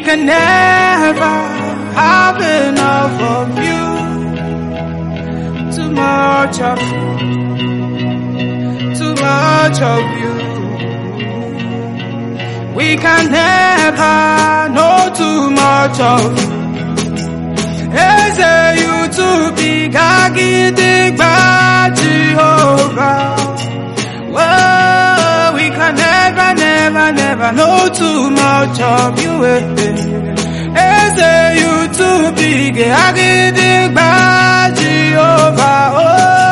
can never have enough of you. Too much of you. Too much of you. We can never know too much of you. Eze you too big, Agidigba Jehovah. Whoa, we can never, never, never know too much of you. Eze you too big, Agidigba Jehovah. Oh,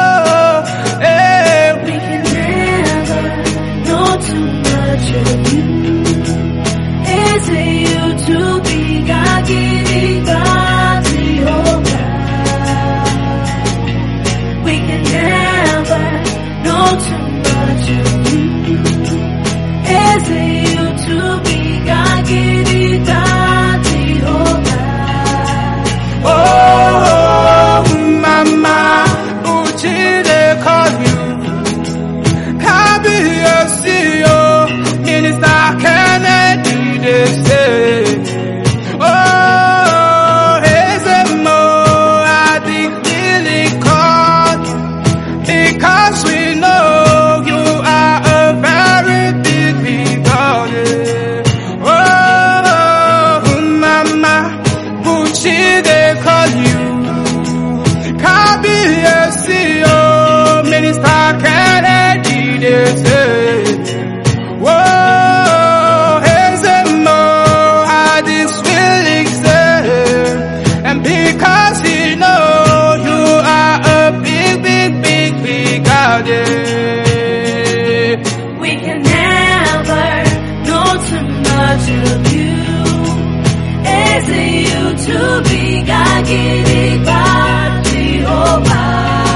eh. We can never know too much of you. Eze you too big, Agidigba Jehovah. We can never know too much of you. Eze you too big, Agidigba Jehovah. Oh, mama, Uchi they call you. Kabiyesi, oh, Minister Kennedy they say. Oh, Ezemo, I think really called because we know you are a very big, big God. Oh, mama, Uchi they call you. Kabiyesi, oh, Minister Kennedy they say. Whoa, Ezemo, had this feeling say, and because he know you are a big, big, big, big God. We can never know too much of you. Eze you too big, Agidigba Jehovah.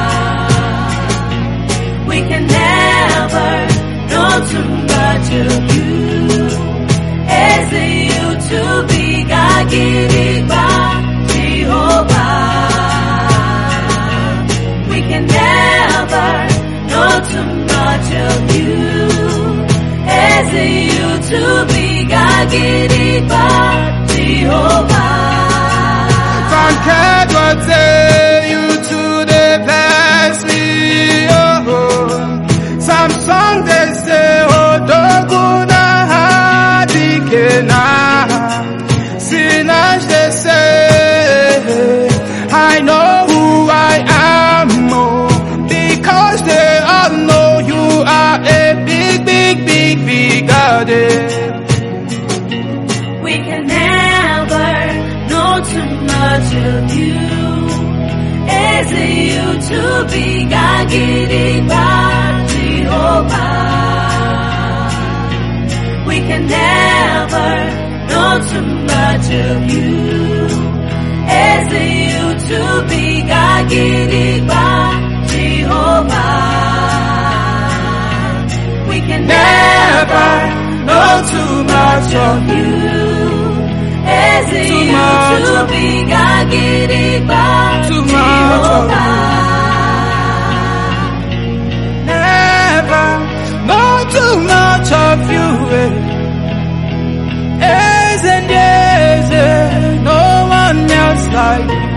We can never know too much of you. Eze you too big, Agidigba Jehovah. We can never know too much of you. Eze you too big, Agidigba Jehovah. From God say you to the bless me, oh. Some song they say, oh, Doguna Hadikena. Sinners they say, I know who I am, oh, because they all know you are a big, big, big, big God. We can never know too much of you. Eze you too big, Agidigba Jehovah. We can never know too much of you. Eze you too big, Agidigba Jehovah. We can never know too much of you. Eze you too big, Agidigba Jehovah. Never know too much of you. Yes and yes, no one else like you.